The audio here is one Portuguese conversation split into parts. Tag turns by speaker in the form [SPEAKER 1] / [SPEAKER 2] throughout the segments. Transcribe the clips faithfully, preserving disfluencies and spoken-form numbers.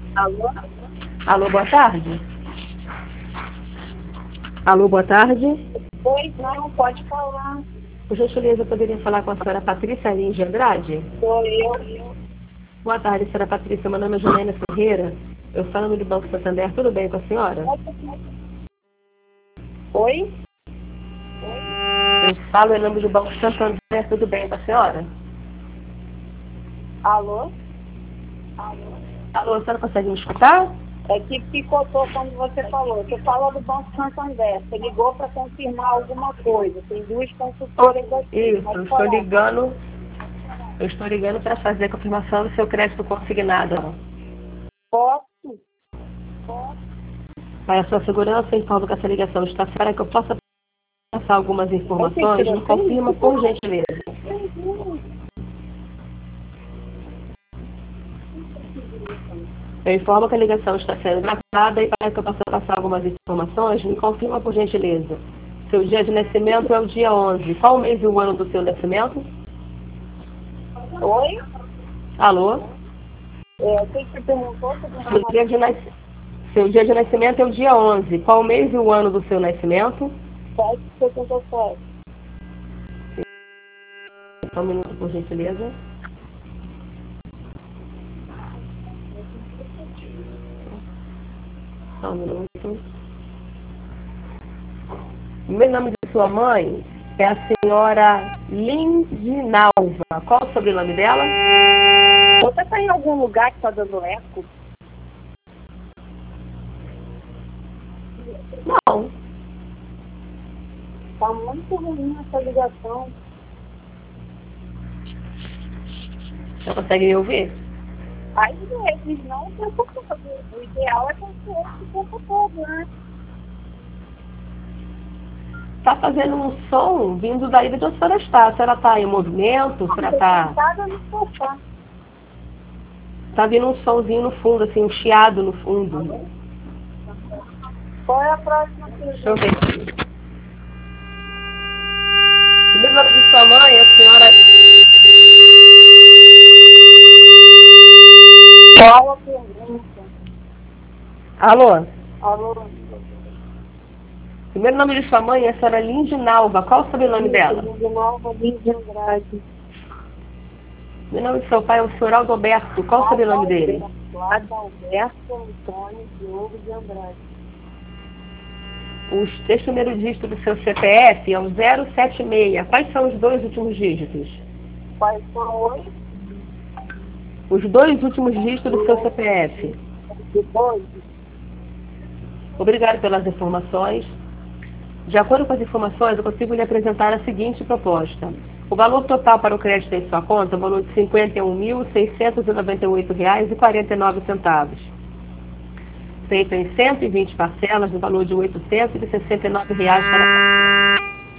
[SPEAKER 1] Alô?
[SPEAKER 2] Alô, boa tarde. Alô, boa tarde.
[SPEAKER 1] Pois não, pode falar.
[SPEAKER 2] Por gentileza, eu poderia falar com a senhora Patrícia Lins de Andrade?
[SPEAKER 1] Sou eu.
[SPEAKER 2] Boa tarde, senhora Patrícia. Meu nome é Janaína Ferreira. Eu falo do Banco Santander. Tudo bem com a senhora?
[SPEAKER 1] Oi?
[SPEAKER 2] Eu falo em nome do Banco Santander. Tudo bem com a senhora?
[SPEAKER 1] Alô?
[SPEAKER 2] Alô, a senhora consegue me escutar?
[SPEAKER 1] É que picotou quando você falou. Você falou do Banco Santander. Você ligou para confirmar alguma coisa. Tem duas consultoras aqui.
[SPEAKER 2] Isso,
[SPEAKER 1] Pode
[SPEAKER 2] eu estou
[SPEAKER 1] falar.
[SPEAKER 2] ligando. Eu estou ligando para fazer a confirmação do seu crédito consignado.
[SPEAKER 1] Posso?
[SPEAKER 2] Para a sua segurança, informo que essa ligação está para que eu possa passar algumas informações. Me
[SPEAKER 1] Eu
[SPEAKER 2] confirma, por gentileza. Eu informo que a ligação está sendo gravada e para que eu possa passar algumas informações, me confirma, por gentileza. Seu dia de nascimento é o dia onze. Qual o mês e o ano do seu nascimento?
[SPEAKER 1] Oi?
[SPEAKER 2] Alô?
[SPEAKER 1] É, quem que perguntou? Você
[SPEAKER 2] Seu dia, de nas... seu dia de nascimento é o dia onze. Qual o mês e o ano do seu nascimento?
[SPEAKER 1] sete setenta e sete.
[SPEAKER 2] Só um minuto, por gentileza. Só um minuto. O meu nome de sua mãe é a senhora Lindinalva. Qual o sobrenome dela?
[SPEAKER 1] Você está em algum lugar que está dando eco?
[SPEAKER 2] Não.
[SPEAKER 1] Está muito ruim essa ligação.
[SPEAKER 2] Você consegue me ouvir?
[SPEAKER 1] Às vezes, não o tempo todo. O ideal é que você ouça o tempo todo, né?
[SPEAKER 2] Está fazendo um som vindo daí de onde a senhora está. A senhora está em movimento? A senhora está...
[SPEAKER 1] sentada no sofá.
[SPEAKER 2] Está vindo um somzinho no fundo, assim, um chiado no fundo.
[SPEAKER 1] Qual é a próxima
[SPEAKER 2] Deixa eu
[SPEAKER 1] pergunta?
[SPEAKER 2] ver. O nome de sua mãe é a senhora...
[SPEAKER 1] Qual a pergunta?
[SPEAKER 2] Alô?
[SPEAKER 1] Alô?
[SPEAKER 2] O primeiro nome de sua mãe é a senhora Lindinalva. Qual o sobrenome dela?
[SPEAKER 1] De Nova Lins de Andrade.
[SPEAKER 2] O nome de seu pai é o senhor Aldoberto. Qual o sobrenome dele?
[SPEAKER 1] Adalberto Antônio Diogo de Andrade.
[SPEAKER 2] O sexto número dígito do seu C P F é o zero sete seis. Quais são os dois últimos dígitos?
[SPEAKER 1] Quais são os
[SPEAKER 2] Os dois últimos dígitos do seu C P F.
[SPEAKER 1] dois?
[SPEAKER 2] Obrigado pelas informações. De acordo com as informações, eu consigo lhe apresentar a seguinte proposta. O valor total para o crédito em sua conta é o valor de cinquenta e um mil, seiscentos e noventa e oito reais e quarenta e nove centavos. Feito em cento e vinte parcelas, no valor de oitocentos e sessenta e nove reais para...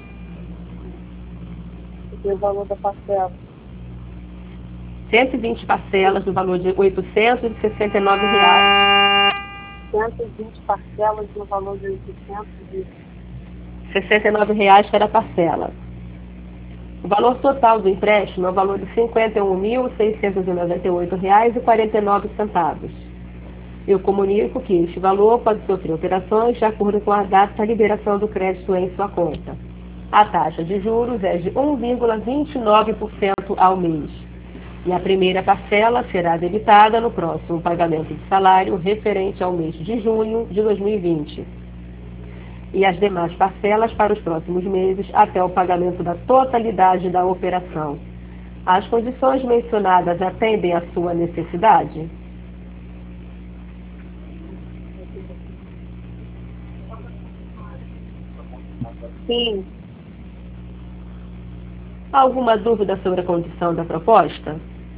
[SPEAKER 1] O valor da parcela.
[SPEAKER 2] cento e vinte parcelas, no valor de oitocentos e sessenta e nove reais.
[SPEAKER 1] cento e vinte parcelas no valor de oitocentos e
[SPEAKER 2] sessenta e nove reais para a parcela. O valor total do empréstimo é o valor de cinquenta e um mil, seiscentos e noventa e oito reais e quarenta e nove centavos. Eu comunico que este valor pode sofrer alterações de acordo com a data da liberação do crédito em sua conta. A taxa de juros é de um vírgula vinte e nove por cento ao mês. E a primeira parcela será debitada no próximo pagamento de salário referente ao mês de junho de dois mil e vinte. E as demais parcelas para os próximos meses até o pagamento da totalidade da operação. As condições mencionadas atendem à sua necessidade?
[SPEAKER 1] Sim.
[SPEAKER 2] Há alguma dúvida sobre a condição da proposta?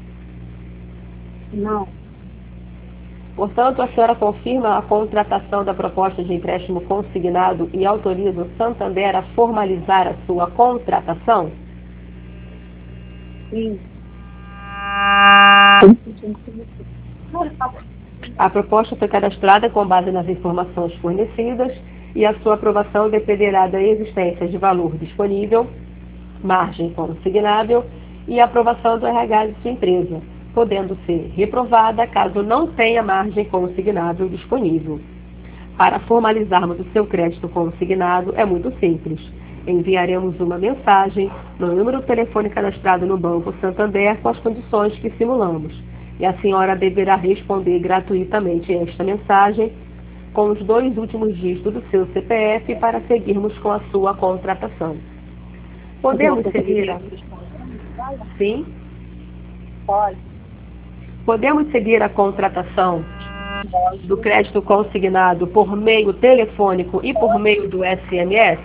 [SPEAKER 1] Não.
[SPEAKER 2] Portanto, a senhora confirma a contratação da proposta de empréstimo consignado e autoriza o Santander a formalizar a sua contratação?
[SPEAKER 1] Sim.
[SPEAKER 2] A proposta foi cadastrada com base nas informações fornecidas e a sua aprovação dependerá da existência de valor disponível, margem consignável e aprovação do R H de sua empresa, podendo ser reprovada caso não tenha margem consignável disponível. Para formalizarmos o seu crédito consignado é muito simples. Enviaremos uma mensagem no número de telefone cadastrado no Banco Santander com as condições que simulamos. E a senhora deverá responder gratuitamente esta mensagem com os dois últimos dígitos do seu C P F para seguirmos com a sua contratação. Podemos seguir a... Sim?
[SPEAKER 1] Pode.
[SPEAKER 2] Podemos seguir a contratação do crédito consignado por meio telefônico e por meio do S M S?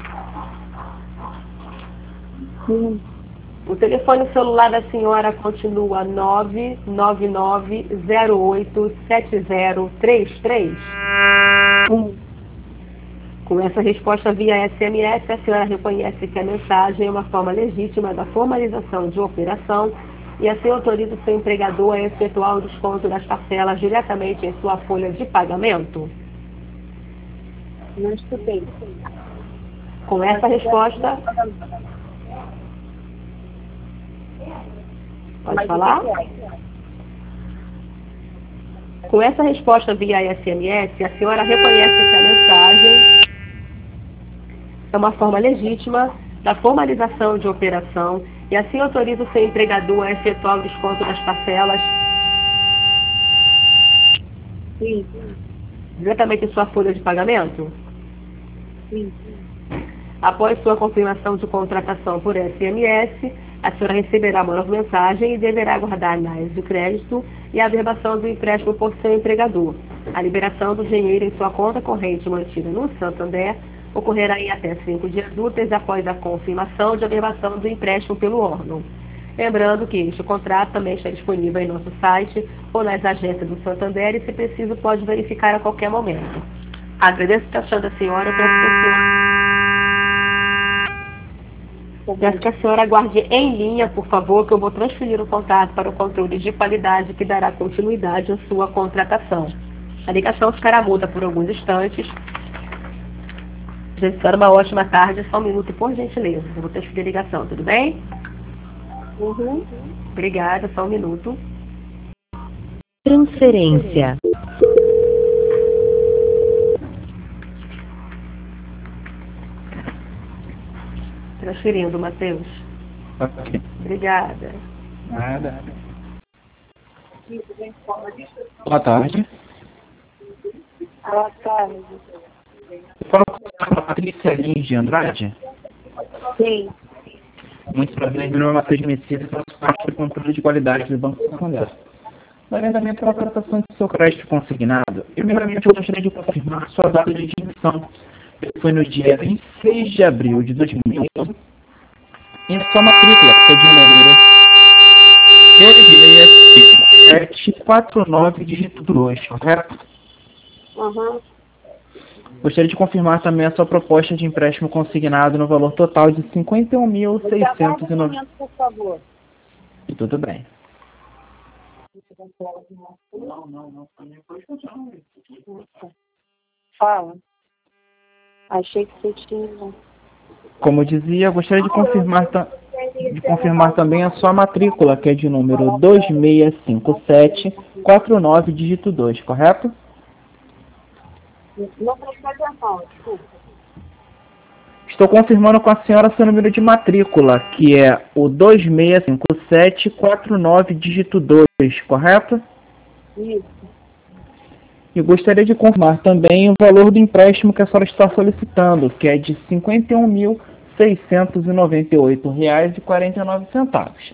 [SPEAKER 1] Sim.
[SPEAKER 2] O telefone celular da senhora continua nove nove nove zero oito sete zero três três?
[SPEAKER 1] Sim.
[SPEAKER 2] Com essa resposta via S M S, a senhora reconhece que a mensagem é uma forma legítima da formalização de operação e assim autoriza o seu empregador a efetuar o desconto das parcelas diretamente em sua folha de pagamento?
[SPEAKER 1] Não estudei.
[SPEAKER 2] Com essa resposta... Pode falar? Com essa resposta via S M S, a senhora reconhece que a mensagem é uma forma legítima da formalização de operação e assim autoriza o seu empregador a efetuar o desconto das parcelas
[SPEAKER 1] Sim.
[SPEAKER 2] diretamente em sua folha de pagamento?
[SPEAKER 1] Sim.
[SPEAKER 2] Após sua confirmação de contratação por S M S, a senhora receberá uma nova mensagem e deverá aguardar a análise de crédito e a averbação do empréstimo por seu empregador. A liberação do dinheiro em sua conta corrente mantida no Santander ocorrerá em até cinco dias úteis após a confirmação de averbação do empréstimo pelo órgão. Lembrando que este contrato também está disponível em nosso site ou nas agências do Santander e, se preciso, pode verificar a qualquer momento. Agradeço a atenção da senhora. Peço que a senhora, peço que a senhora aguarde em linha, por favor, que eu vou transferir o contato para o controle de qualidade que dará continuidade à sua contratação. A ligação ficará muda por alguns instantes. Desejo a senhora uma ótima tarde. Só um minuto, por gentileza. Eu vou transferir a ligação, tudo bem?
[SPEAKER 1] Uhum.
[SPEAKER 2] Obrigada, só um minuto.
[SPEAKER 3] Transferência.
[SPEAKER 2] Transferindo, Matheus.
[SPEAKER 4] Ok.
[SPEAKER 2] Obrigada.
[SPEAKER 4] Nada. Boa tarde.
[SPEAKER 1] Boa tarde.
[SPEAKER 4] Eu falo com a Patrícia Lins de Andrade.
[SPEAKER 1] Sim.
[SPEAKER 4] Muito prazer, meu nome é Matheus Messias e faço parte do controle de qualidade do Banco Santander. No agendamento para a tratação do seu crédito consignado, primeiramente eu gostaria de confirmar sua data de emissão, que foi no dia vinte e seis de abril de dois mil e onze, e a sua matrícula, que é de número dois seis cinco sete quatro nove, dígito dois, correto?
[SPEAKER 1] Uhum.
[SPEAKER 4] Gostaria de confirmar também a sua proposta de empréstimo consignado no valor total de cinquenta e um mil seiscentos e noventa.
[SPEAKER 1] Por favor.
[SPEAKER 4] E tudo bem.
[SPEAKER 1] Fala. Achei que você tinha.
[SPEAKER 4] Como eu dizia, gostaria de confirmar, ta- de confirmar também a sua matrícula, que é de número dois seis cinco sete quatro nove, dígito dois, correto?
[SPEAKER 1] Não prestei atenção, desculpa.
[SPEAKER 4] Estou confirmando com a senhora seu número de matrícula, que é o dois seis cinco sete quatro nove, dígito dois, correto?
[SPEAKER 1] Isso.
[SPEAKER 4] E gostaria de confirmar também o valor do empréstimo que a senhora está solicitando, que é de cinquenta e um mil seiscentos e noventa e oito reais e quarenta e nove centavos.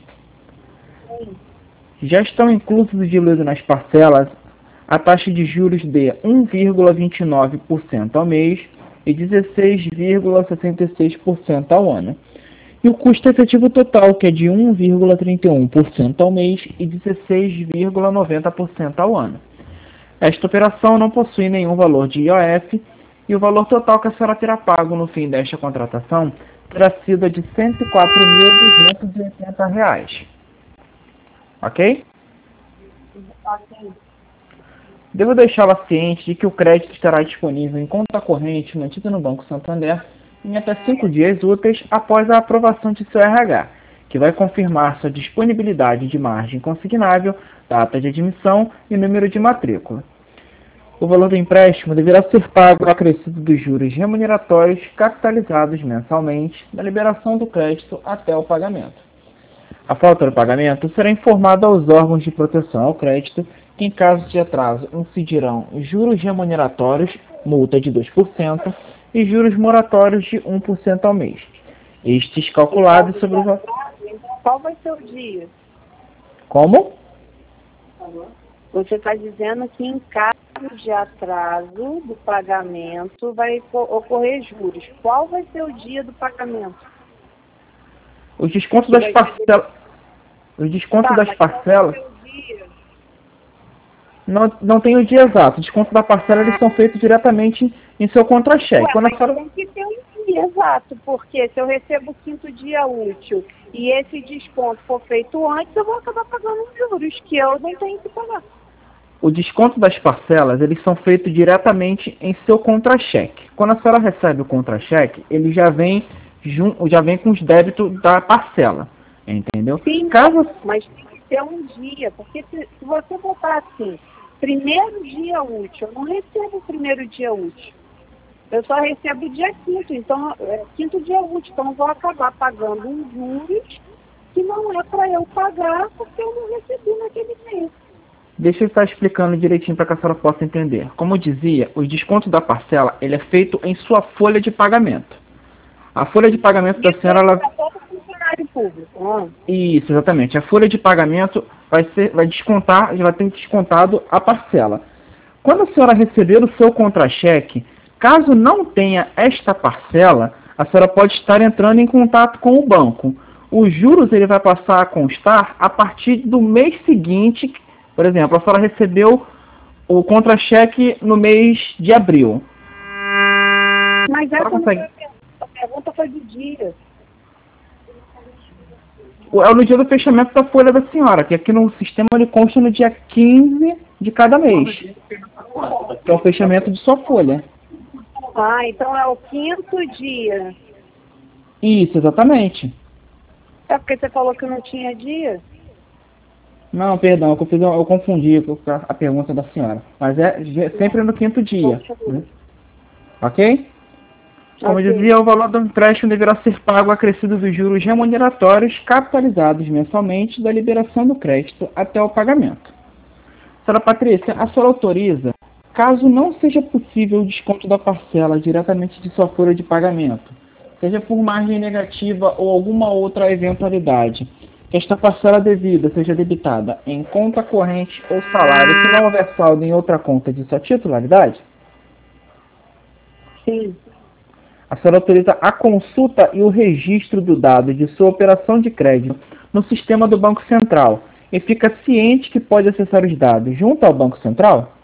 [SPEAKER 4] Já estão inclusos diluídos nas parcelas a taxa de juros de um vírgula vinte e nove por cento ao mês e dezesseis vírgula sessenta e seis por cento ao ano. E o custo efetivo total, que é de um vírgula trinta e um por cento ao mês e dezesseis vírgula noventa por cento ao ano. Esta operação não possui nenhum valor de I O F e o valor total que a senhora terá pago no fim desta contratação terá sido de cento e quatro mil duzentos e oitenta reais. Ok?
[SPEAKER 1] Ok.
[SPEAKER 4] Devo deixá-la ciente de que o crédito estará disponível em conta corrente mantida no Banco Santander em até cinco dias úteis após a aprovação de seu R H, que vai confirmar sua disponibilidade de margem consignável, data de admissão e número de matrícula. O valor do empréstimo deverá ser pago acrescido dos juros remuneratórios capitalizados mensalmente da liberação do crédito até o pagamento. A falta do pagamento será informada aos órgãos de proteção ao crédito, que em caso de atraso incidirão juros remuneratórios, multa de dois por cento, e juros moratórios de um por cento ao mês. Estes calculados sobre o...
[SPEAKER 1] Qual vai ser o dia?
[SPEAKER 4] Como?
[SPEAKER 1] Você está dizendo que em caso de atraso do pagamento vai ocorrer juros. Qual vai ser o dia do pagamento?
[SPEAKER 4] Os descontos das parcelas... Os descontos
[SPEAKER 1] Tá,
[SPEAKER 4] das
[SPEAKER 1] mas
[SPEAKER 4] parcelas...
[SPEAKER 1] qual vai ser o dia?
[SPEAKER 4] Não, não tem o dia exato. Os descontos da parcela eles são feitos diretamente em seu contra-cheque.
[SPEAKER 1] Ué,
[SPEAKER 4] Quando a
[SPEAKER 1] mas
[SPEAKER 4] senhora...
[SPEAKER 1] tem que ter um dia exato, porque se eu recebo o quinto dia útil e esse desconto for feito antes, eu vou acabar pagando os juros que eu não tenho que pagar.
[SPEAKER 4] O desconto das parcelas, eles são feitos diretamente em seu contra-cheque. Quando a senhora recebe o contra-cheque, ele já vem, jun... já vem com os débitos da parcela, entendeu?
[SPEAKER 1] Sim,
[SPEAKER 4] Caso...
[SPEAKER 1] mas tem que ter um dia, porque se, se você botar assim, primeiro dia útil, eu não recebo o primeiro dia útil. Eu só recebo o dia quinto, então, é, quinto dia útil, então eu vou acabar pagando uns juros que não é para eu pagar, porque eu não recebi naquele mês.
[SPEAKER 4] Deixa eu estar explicando direitinho para que a senhora possa entender. Como eu dizia, o desconto da parcela ele é feito em sua folha de pagamento. A folha de pagamento da senhora... Ela...
[SPEAKER 1] É todo funcionário público. Né?
[SPEAKER 4] Isso, exatamente. A folha de pagamento vai, ser, vai descontar, já vai ter descontado a parcela. Quando a senhora receber o seu contra-cheque, caso não tenha esta parcela, a senhora pode estar entrando em contato com o banco. Os juros ele vai passar a constar a partir do mês seguinte. Por exemplo, a senhora recebeu o contra-cheque no mês de abril.
[SPEAKER 1] Mas essa
[SPEAKER 4] consegue...
[SPEAKER 1] a pergunta foi de dia.
[SPEAKER 4] É no dia do fechamento da folha da senhora, que aqui no sistema ele consta no dia quinze de cada mês. Que é o fechamento de sua folha.
[SPEAKER 1] Ah, então é o quinto dia.
[SPEAKER 4] Isso, exatamente.
[SPEAKER 1] É porque você falou que não tinha dia?
[SPEAKER 4] Não, perdão, eu, fiz, eu confundi com a pergunta da senhora. Mas é sempre no quinto dia. Né? Ok? Como
[SPEAKER 1] Ok.
[SPEAKER 4] eu dizia, o valor do empréstimo deverá ser pago acrescido dos juros remuneratórios capitalizados mensalmente da liberação do crédito até o pagamento. Senhora Patrícia, a senhora autoriza, caso não seja possível o desconto da parcela diretamente de sua folha de pagamento, seja por margem negativa ou alguma outra eventualidade, que esta parcela devida seja debitada em conta corrente ou salário se não houver saldo em outra conta de sua titularidade?
[SPEAKER 1] Sim.
[SPEAKER 4] A senhora autoriza a consulta e o registro do dado de sua operação de crédito no sistema do Banco Central e fica ciente que pode acessar os dados junto ao Banco Central?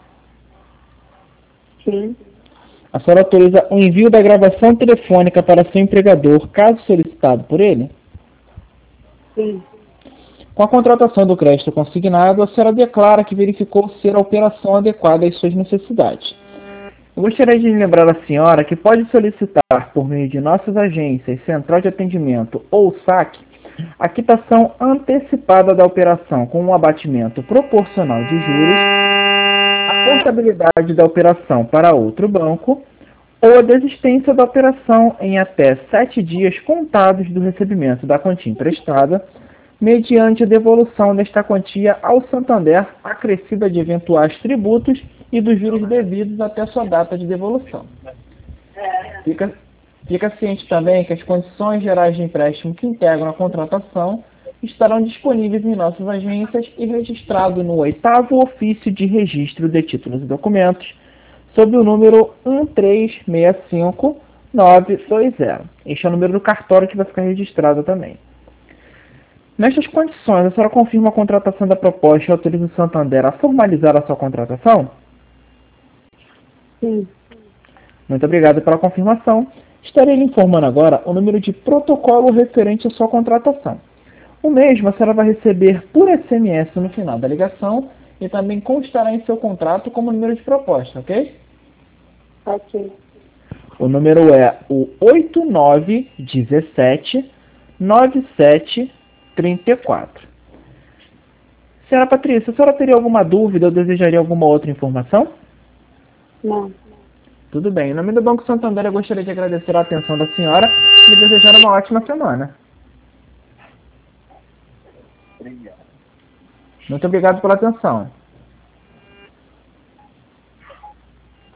[SPEAKER 1] Sim.
[SPEAKER 4] A senhora autoriza o envio da gravação telefônica para seu empregador, caso solicitado por ele?
[SPEAKER 1] Sim.
[SPEAKER 4] Com a contratação do crédito consignado, a senhora declara que verificou ser a operação adequada às suas necessidades. Eu gostaria de lembrar a senhora que pode solicitar, por meio de nossas agências, central de atendimento ou saque, a quitação antecipada da operação com um abatimento proporcional de juros, a portabilidade da operação para outro banco ou a desistência da operação em até sete dias contados do recebimento da quantia emprestada, mediante a devolução desta quantia ao Santander, acrescida de eventuais tributos e dos juros devidos até sua data de devolução. Fica, fica ciente também que as condições gerais de empréstimo que integram a contratação estarão disponíveis em nossas agências e registrado no oitavo ofício de registro de títulos e documentos, sob o número um três seis cinco nove dois zero. Este é o número do cartório que vai ficar registrado também. Nestas condições, a senhora confirma a contratação da proposta e autoriza o Santander a formalizar a sua contratação?
[SPEAKER 1] Sim.
[SPEAKER 4] Muito obrigado pela confirmação. Estarei lhe informando agora o número de protocolo referente à sua contratação. O mesmo a senhora vai receber por S M S no final da ligação e também constará em seu contrato como número de proposta, ok?
[SPEAKER 1] Ok.
[SPEAKER 4] O número é o oito nove um sete nove sete trinta e quatro. Senhora Patrícia, a senhora teria alguma dúvida ou desejaria alguma outra informação?
[SPEAKER 1] Não.
[SPEAKER 4] Tudo bem. Em nome do Banco Santander, eu gostaria de agradecer a atenção da senhora e desejar uma ótima semana. Muito obrigado pela atenção.